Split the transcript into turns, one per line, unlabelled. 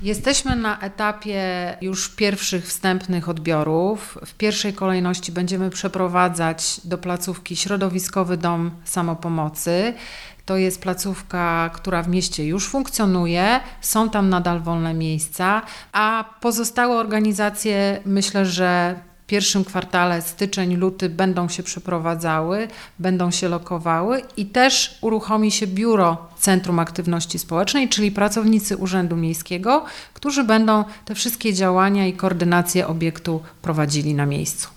Jesteśmy na etapie już pierwszych wstępnych odbiorów. W pierwszej kolejności będziemy przeprowadzać do placówki Środowiskowy Dom Samopomocy. To jest placówka, która w mieście już funkcjonuje, są tam nadal wolne miejsca, a pozostałe organizacje myślę, że w pierwszym kwartale, styczeń, luty będą się przeprowadzały, będą się lokowały i też uruchomi się biuro Centrum Aktywności Społecznej, czyli pracownicy Urzędu Miejskiego, którzy będą te wszystkie działania i koordynację obiektu prowadzili na miejscu.